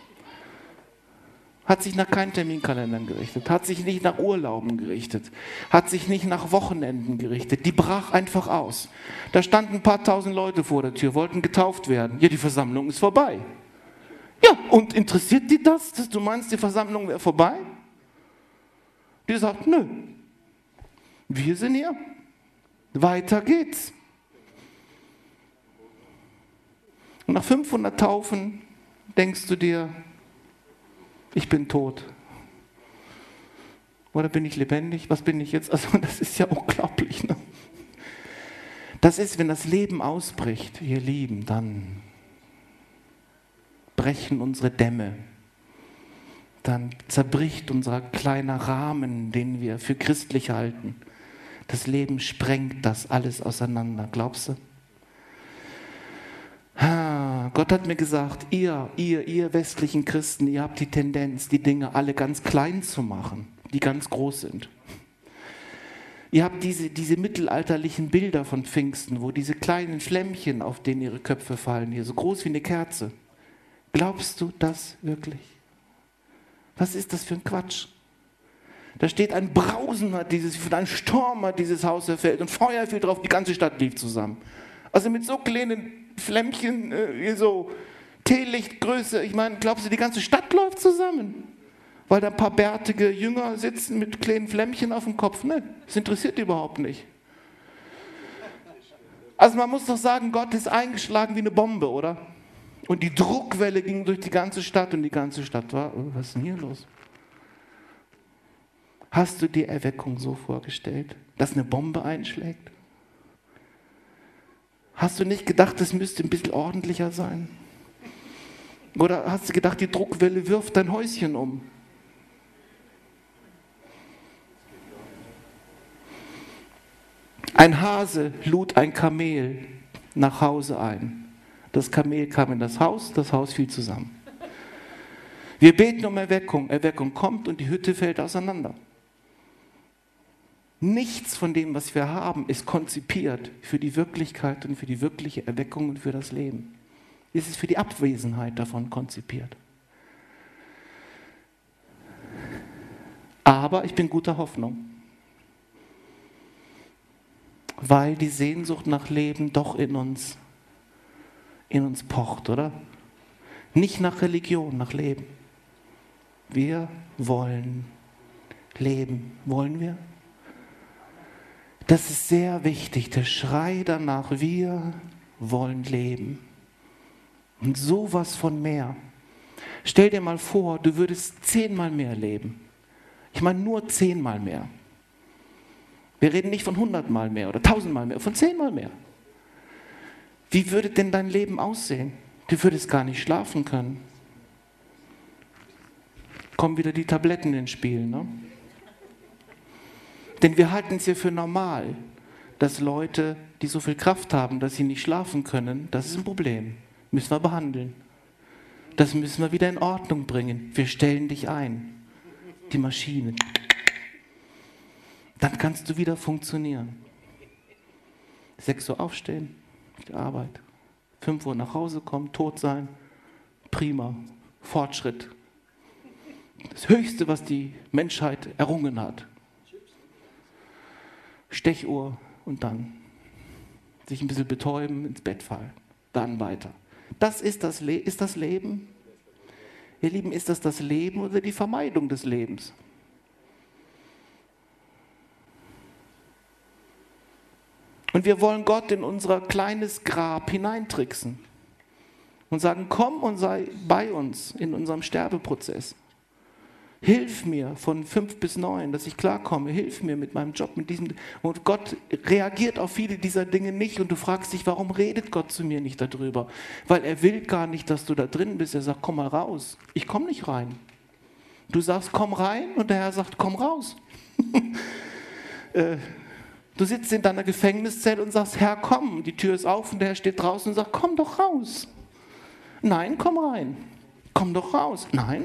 Hat sich nach keinen Terminkalendern gerichtet, hat sich nicht nach Urlauben gerichtet, hat sich nicht nach Wochenenden gerichtet. Die brach einfach aus. Da standen ein paar tausend Leute vor der Tür, wollten getauft werden. Ja, die Versammlung ist vorbei. Ja, und interessiert die das, dass du meinst, die Versammlung wäre vorbei? Die sagt, nö, wir sind hier, weiter geht's. Und nach fünfhundert Taufen denkst du dir, ich bin tot. Oder bin ich lebendig? Was bin ich jetzt? Also das ist ja unglaublich. Ne? Das ist, wenn das Leben ausbricht, ihr Lieben, dann brechen unsere Dämme. Dann zerbricht unser kleiner Rahmen, den wir für christlich halten. Das Leben sprengt das alles auseinander. Glaubst du? Ah, Gott hat mir gesagt, ihr, ihr, ihr westlichen Christen, ihr habt die Tendenz, die Dinge alle ganz klein zu machen, die ganz groß sind. Ihr habt diese, diese mittelalterlichen Bilder von Pfingsten, wo diese kleinen Flämmchen, auf denen ihre Köpfe fallen, hier so groß wie eine Kerze. Glaubst du das wirklich? Was ist das für ein Quatsch? Da steht ein Brausen, hat dieses, ein Sturm hat dieses Haus erfällt und Feuer fiel drauf, die ganze Stadt lief zusammen. Also mit so kleinen Flämmchen, äh, so Teelichtgröße, ich meine, glaubst du, die ganze Stadt läuft zusammen? Weil da ein paar bärtige Jünger sitzen mit kleinen Flämmchen auf dem Kopf? Ne, das interessiert die überhaupt nicht. Also man muss doch sagen, Gott ist eingeschlagen wie eine Bombe, oder? Und die Druckwelle ging durch die ganze Stadt und die ganze Stadt war, oh, was ist denn hier los? Hast du dir Erweckung so vorgestellt, dass eine Bombe einschlägt? Hast du nicht gedacht, es müsste ein bisschen ordentlicher sein? Oder hast du gedacht, die Druckwelle wirft dein Häuschen um? Ein Hase lud ein Kamel nach Hause ein. Das Kamel kam in das Haus, das Haus fiel zusammen. Wir beten um Erweckung. Erweckung kommt und die Hütte fällt auseinander. Nichts von dem, was wir haben, ist konzipiert für die Wirklichkeit und für die wirkliche Erweckung und für das Leben. Es ist für die Abwesenheit davon konzipiert. Aber ich bin guter Hoffnung, weil die Sehnsucht nach Leben doch in uns, in uns pocht, oder? Nicht nach Religion, nach Leben. Wir wollen leben. Wollen wir? Das ist sehr wichtig, der Schrei danach, wir wollen leben. Und sowas von mehr. Stell dir mal vor, du würdest zehnmal mehr leben. Ich meine nur zehnmal mehr. Wir reden nicht von hundertmal mehr oder tausendmal mehr, von zehnmal mehr. Wie würde denn dein Leben aussehen? Du würdest gar nicht schlafen können. Kommen wieder die Tabletten ins Spiel, ne? Denn wir halten es ja für normal, dass Leute, die so viel Kraft haben, dass sie nicht schlafen können, das ist ein Problem. Müssen wir behandeln. Das müssen wir wieder in Ordnung bringen. Wir stellen dich ein. Die Maschinen. Dann kannst du wieder funktionieren. sechs Uhr aufstehen, auf die Arbeit. fünf Uhr nach Hause kommen, tot sein. Prima. Fortschritt. Das Höchste, was die Menschheit errungen hat. Stechuhr und dann sich ein bisschen betäuben, ins Bett fallen, dann weiter. Das ist das, Le- ist das Leben? Ihr Lieben, ist das das Leben oder die Vermeidung des Lebens? Und wir wollen Gott in unser kleines Grab hineintricksen und sagen, komm und sei bei uns in unserem Sterbeprozess. Hilf mir von fünf bis neun, dass ich klarkomme. Hilf mir mit meinem Job, mit diesem. Und Gott reagiert auf viele dieser Dinge nicht. Und du fragst dich, warum redet Gott zu mir nicht darüber? Weil er will gar nicht, dass du da drin bist. Er sagt, komm mal raus. Ich komme nicht rein. Du sagst, komm rein. Und der Herr sagt, komm raus. äh, du sitzt in deiner Gefängniszelle und sagst, Herr, komm. Die Tür ist auf und der Herr steht draußen und sagt, komm doch raus. Nein, komm rein. Komm doch raus. Nein.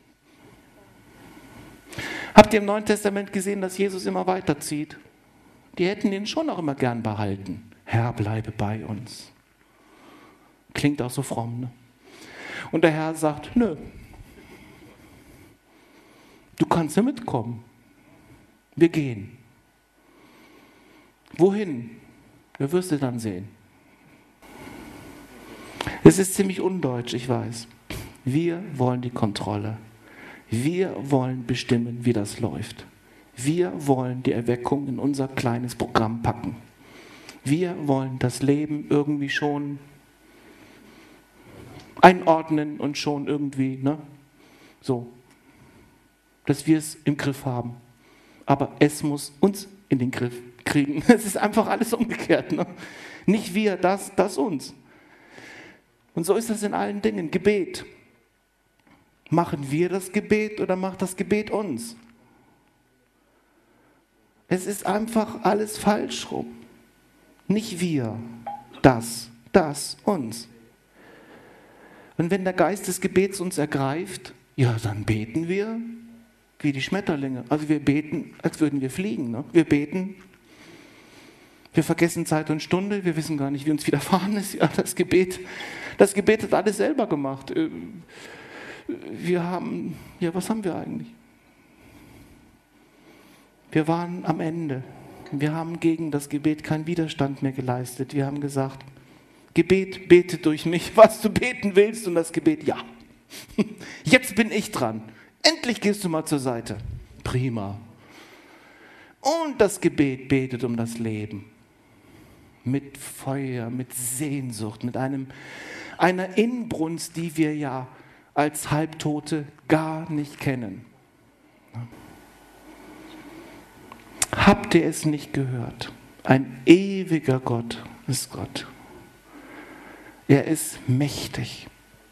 Habt ihr im Neuen Testament gesehen, dass Jesus immer weiterzieht? Die hätten ihn schon auch immer gern behalten. Herr, bleibe bei uns. Klingt auch so fromm, ne? Und der Herr sagt, nö. Du kannst ja mitkommen. Wir gehen. Wohin? Wir wirst du dann sehen. Es ist ziemlich undeutsch, ich weiß. Wir wollen die Kontrolle. Wir wollen bestimmen, wie das läuft. Wir wollen die Erweckung in unser kleines Programm packen. Wir wollen das Leben irgendwie schon einordnen und schon irgendwie, ne, so, dass wir es im Griff haben. Aber es muss uns in den Griff kriegen. Es ist einfach alles umgekehrt. Ne? Nicht wir, das, das uns. Und so ist das in allen Dingen. Gebet. Machen wir das Gebet oder macht das Gebet uns? Es ist einfach alles falsch rum. Nicht wir, das, das, uns. Und wenn der Geist des Gebets uns ergreift, ja, dann beten wir wie die Schmetterlinge. Also wir beten, als würden wir fliegen. Ne? Wir beten, wir vergessen Zeit und Stunde, wir wissen gar nicht, wie uns widerfahren ist. Ja, das Gebet, das Gebet hat alles selber gemacht. Wir haben, ja, was haben wir eigentlich? Wir waren am Ende. Wir haben gegen das Gebet keinen Widerstand mehr geleistet. Wir haben gesagt, Gebet, bete durch mich, was du beten willst. Und das Gebet, ja. Jetzt bin ich dran. Endlich gehst du mal zur Seite. Prima. Und das Gebet betet um das Leben. Mit Feuer, mit Sehnsucht, mit einem, einer Inbrunst, die wir ja als Halbtote gar nicht kennen. Habt ihr es nicht gehört? Ein ewiger Gott ist Gott. Er ist mächtig.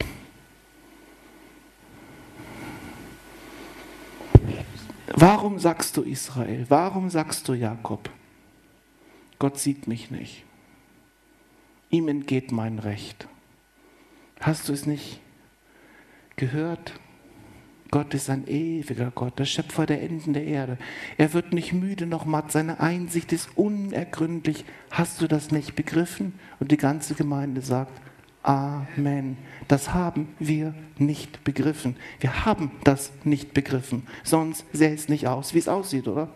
Warum sagst du Israel? Warum sagst du Jakob? Gott sieht mich nicht. Ihm entgeht mein Recht. Hast du es nicht gehört? Gott ist ein ewiger Gott, der Schöpfer der Enden der Erde. Er wird nicht müde noch matt, seine Einsicht ist unergründlich. Hast du das nicht begriffen? Und die ganze Gemeinde sagt, Amen. Das haben wir nicht begriffen. Wir haben das nicht begriffen. Sonst sähe es nicht aus, wie es aussieht, oder?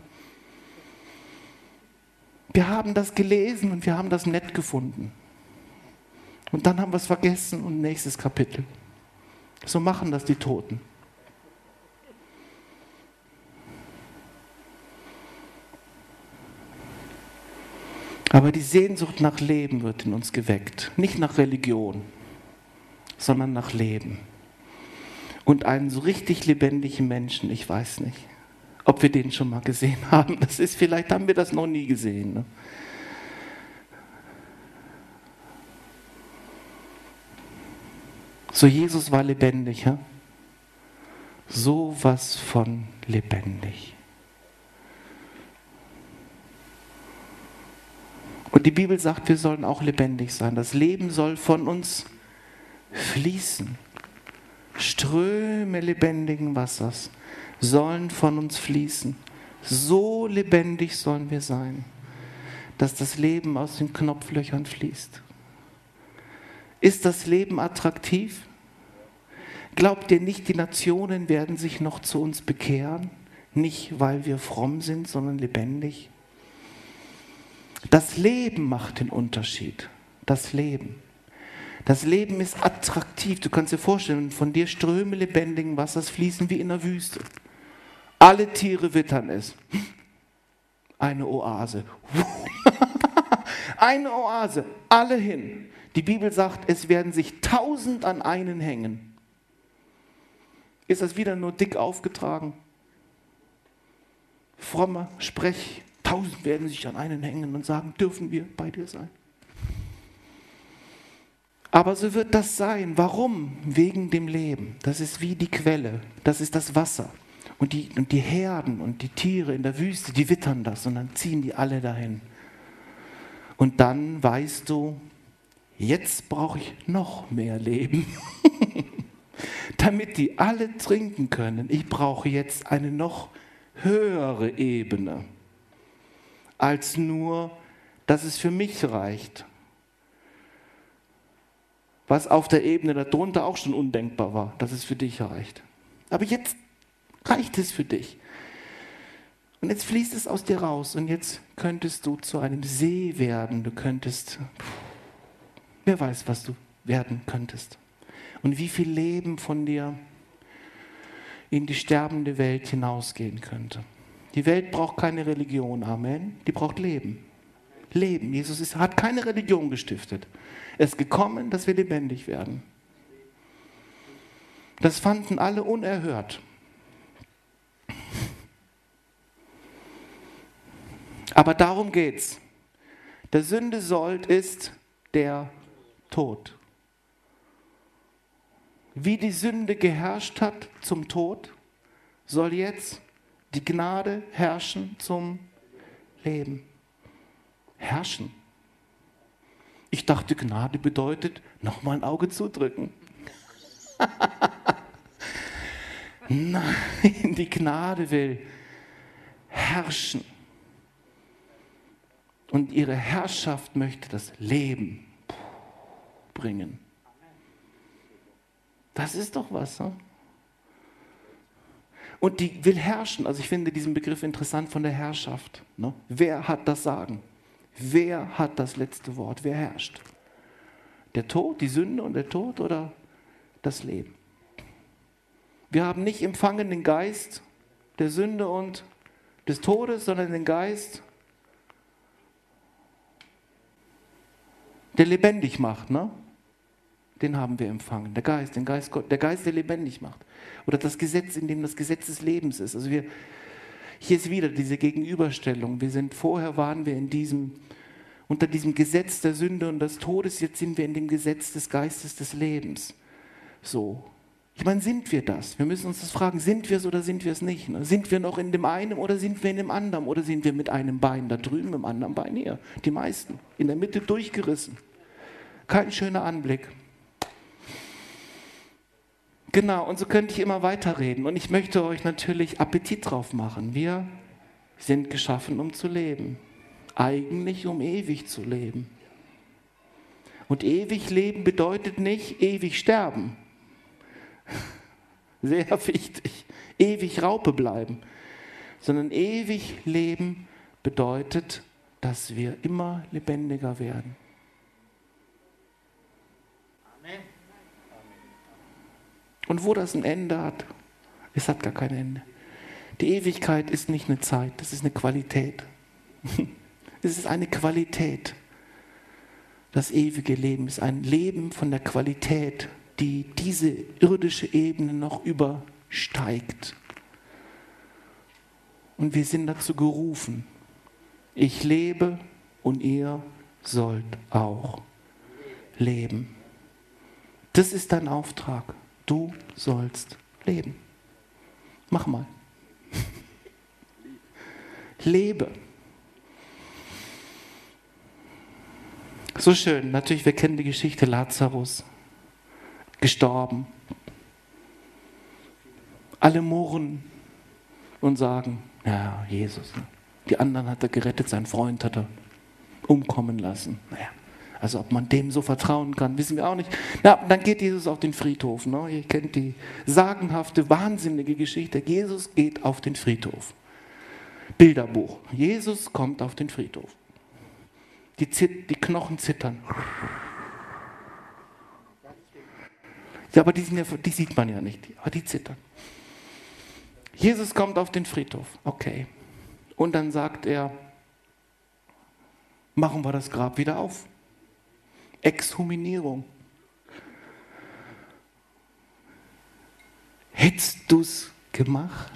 Wir haben das gelesen und wir haben das nett gefunden. Und dann haben wir es vergessen und nächstes Kapitel. So machen das die Toten. Aber die Sehnsucht nach Leben wird in uns geweckt. Nicht nach Religion, sondern nach Leben. Und einen so richtig lebendigen Menschen, ich weiß nicht, ob wir den schon mal gesehen haben. Das ist, vielleicht haben wir das noch nie gesehen. Ne? So, Jesus war lebendig. Ja? So was von lebendig. Und die Bibel sagt, wir sollen auch lebendig sein. Das Leben soll von uns fließen. Ströme lebendigen Wassers sollen von uns fließen. So lebendig sollen wir sein, dass das Leben aus den Knopflöchern fließt. Ist das Leben attraktiv? Glaubt ihr nicht, die Nationen werden sich noch zu uns bekehren? Nicht, weil wir fromm sind, sondern lebendig? Das Leben macht den Unterschied. Das Leben. Das Leben ist attraktiv. Du kannst dir vorstellen, von dir Ströme lebendigen Wassers fließen wie in der Wüste. Alle Tiere wittern es. Eine Oase. Eine Oase. Alle hin. Die Bibel sagt, es werden sich tausend an einen hängen. Ist das wieder nur dick aufgetragen? Frommer Sprech. Tausend werden sich an einen hängen und sagen, dürfen wir bei dir sein? Aber so wird das sein. Warum? Wegen dem Leben. Das ist wie die Quelle. Das ist das Wasser. Und die, und die Herden und die Tiere in der Wüste, die wittern das und dann ziehen die alle dahin. Und dann weißt du, jetzt brauche ich noch mehr Leben. Damit die alle trinken können. Ich brauche jetzt eine noch höhere Ebene. Als nur, dass es für mich reicht. Was auf der Ebene darunter auch schon undenkbar war, dass es für dich reicht. Aber jetzt reicht es für dich. Und jetzt fließt es aus dir raus und jetzt könntest du zu einem See werden. Du könntest, wer weiß, was du werden könntest. Und wie viel Leben von dir in die sterbende Welt hinausgehen könnte. Die Welt braucht keine Religion, Amen. Die braucht Leben. Leben. Jesus ist, hat keine Religion gestiftet. Er ist gekommen, dass wir lebendig werden. Das fanden alle unerhört. Aber darum geht's. Der Sünde Sold ist der Tod. Wie die Sünde geherrscht hat zum Tod, soll jetzt die Gnade herrschen zum Leben. Herrschen. Ich dachte, Gnade bedeutet, nochmal ein Auge zudrücken. Nein, die Gnade will herrschen. Und ihre Herrschaft möchte das Leben bringen. Das ist doch was, ne? Und die will herrschen. Also ich finde diesen Begriff interessant von der Herrschaft. Ne? Wer hat das Sagen? Wer hat das letzte Wort? Wer herrscht? Der Tod, die Sünde und der Tod oder das Leben? Wir haben nicht empfangen den Geist der Sünde und des Todes, sondern den Geist, der lebendig macht, ne? Den haben wir empfangen. Der Geist, den Geist Gott, der Geist, der lebendig macht. Oder das Gesetz, in dem das Gesetz des Lebens ist. Also wir, hier ist wieder diese Gegenüberstellung. Wir sind, vorher waren wir in diesem unter diesem Gesetz der Sünde und des Todes, jetzt sind wir in dem Gesetz des Geistes des Lebens. So. Ich meine, sind wir das? Wir müssen uns das fragen, sind wir es oder sind wir es nicht? Ne? Sind wir noch in dem einen oder sind wir in dem anderen? Oder sind wir mit einem Bein da drüben, mit dem anderen Bein hier? Die meisten. In der Mitte durchgerissen. Kein schöner Anblick. Genau, und so könnte ich immer weiterreden. Und ich möchte euch natürlich Appetit drauf machen. Wir sind geschaffen, um zu leben. Eigentlich, um ewig zu leben. Und ewig leben bedeutet nicht ewig sterben. Sehr wichtig. Ewig Raupe bleiben. Sondern ewig leben bedeutet, dass wir immer lebendiger werden. Amen. Und wo das ein Ende hat, es hat gar kein Ende. Die Ewigkeit ist nicht eine Zeit, das ist eine Qualität. Es ist eine Qualität. Das ewige Leben ist ein Leben von der Qualität, die diese irdische Ebene noch übersteigt. Und wir sind dazu gerufen. Ich lebe und ihr sollt auch leben. Das ist dein Auftrag. Du sollst leben. Mach mal. Lebe. So schön. Natürlich, wir kennen die Geschichte Lazarus. Gestorben. Alle murren und sagen, ja, Jesus. Ne? Die anderen hat er gerettet, sein Freund hat er umkommen lassen. Naja, also ob man dem so vertrauen kann, wissen wir auch nicht. Na, dann geht Jesus auf den Friedhof. Ne? Ihr kennt die sagenhafte, wahnsinnige Geschichte. Jesus geht auf den Friedhof. Bilderbuch. Jesus kommt auf den Friedhof. Die, Zit- die Knochen zittern. Ja, aber die, sind ja, die sieht man ja nicht, aber die zittern. Jesus kommt auf den Friedhof, okay. Und dann sagt er, machen wir das Grab wieder auf. Exhumierung. Hättest du es gemacht?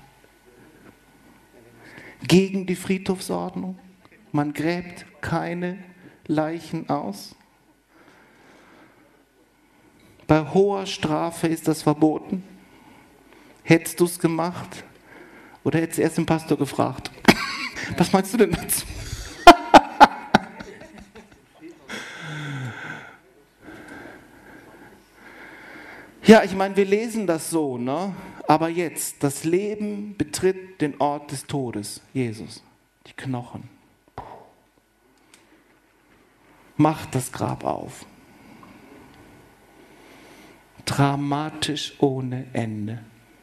Gegen die Friedhofsordnung? Man gräbt keine Leichen aus? Bei hoher Strafe ist das verboten. Hättest du es gemacht? Oder hättest du erst den Pastor gefragt? Was meinst du denn dazu? Ja, ich meine, wir lesen das so, ne? Aber jetzt, das Leben betritt den Ort des Todes. Jesus, die Knochen. Macht das Grab auf. Dramatisch ohne Ende.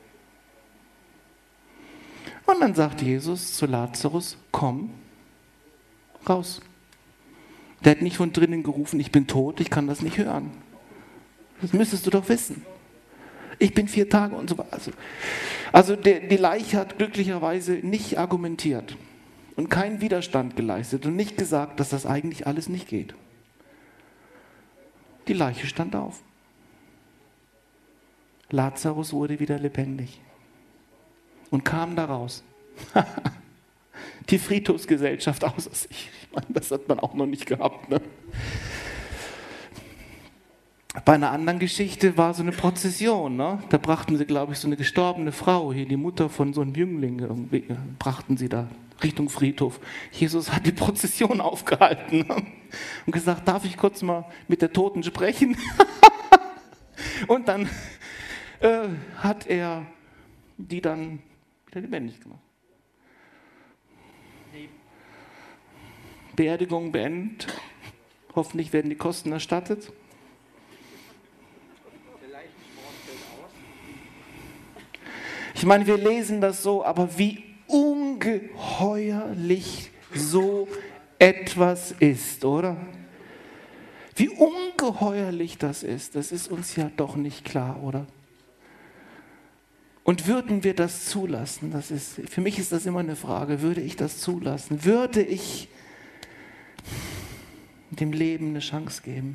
Und dann sagt Jesus zu Lazarus, komm raus. Der hat nicht von drinnen gerufen, ich bin tot, ich kann das nicht hören. Das müsstest du doch wissen. Ich bin vier Tage und so weiter. Also, also der, die Leiche hat glücklicherweise nicht argumentiert und keinen Widerstand geleistet und nicht gesagt, dass das eigentlich alles nicht geht. Die Leiche stand auf. Lazarus wurde wieder lebendig und kam da raus. Die Friedhofsgesellschaft außer sich. Ich meine, das hat man auch noch nicht gehabt. Ne? Bei einer anderen Geschichte war so eine Prozession. Ne? Da brachten sie, glaube ich, so eine gestorbene Frau, hier die Mutter von so einem Jüngling, irgendwie, brachten sie da Richtung Friedhof. Jesus hat die Prozession aufgehalten ne? und gesagt, darf ich kurz mal mit der Toten sprechen? Und dann äh, hat er die dann wieder lebendig gemacht. Beerdigung beendet. Hoffentlich werden die Kosten erstattet. Ich meine, wir lesen das so, aber wie ungeheuerlich so etwas ist, oder? Wie ungeheuerlich das ist, das ist uns ja doch nicht klar, oder? Und würden wir das zulassen? Das ist, für mich ist das immer eine Frage, würde ich das zulassen? Würde ich dem Leben eine Chance geben?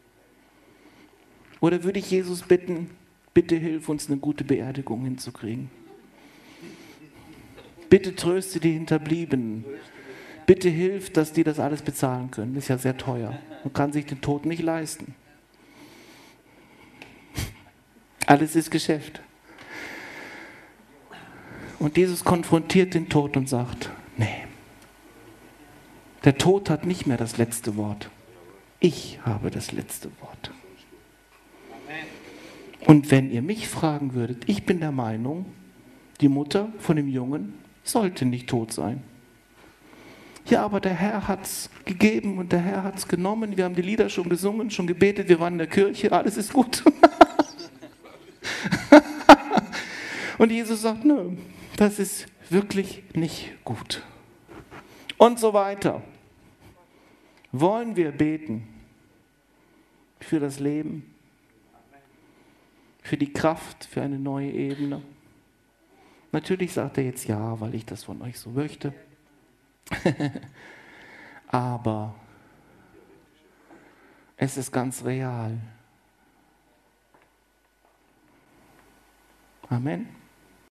Oder würde ich Jesus bitten, bitte hilf uns, eine gute Beerdigung hinzukriegen? Bitte tröste die Hinterbliebenen. bitte hilf, dass die das alles bezahlen können. Das ist ja sehr teuer. Man kann sich den Tod nicht leisten. Alles ist Geschäft. Und Jesus konfrontiert den Tod und sagt, nee, der Tod hat nicht mehr das letzte Wort. Ich habe das letzte Wort. Und wenn ihr mich fragen würdet, ich bin der Meinung, die Mutter von dem Jungen sollte nicht tot sein. Ja, aber der Herr hat es gegeben und der Herr hat es genommen. Wir haben die Lieder schon gesungen, schon gebetet, wir waren in der Kirche, alles ist gut. Und Jesus sagt, nö, das ist wirklich nicht gut. Und so weiter. Wollen wir beten für das Leben, für die Kraft, für eine neue Ebene? Natürlich sagt er jetzt ja, weil ich das von euch so möchte. Aber es ist ganz real. Amen.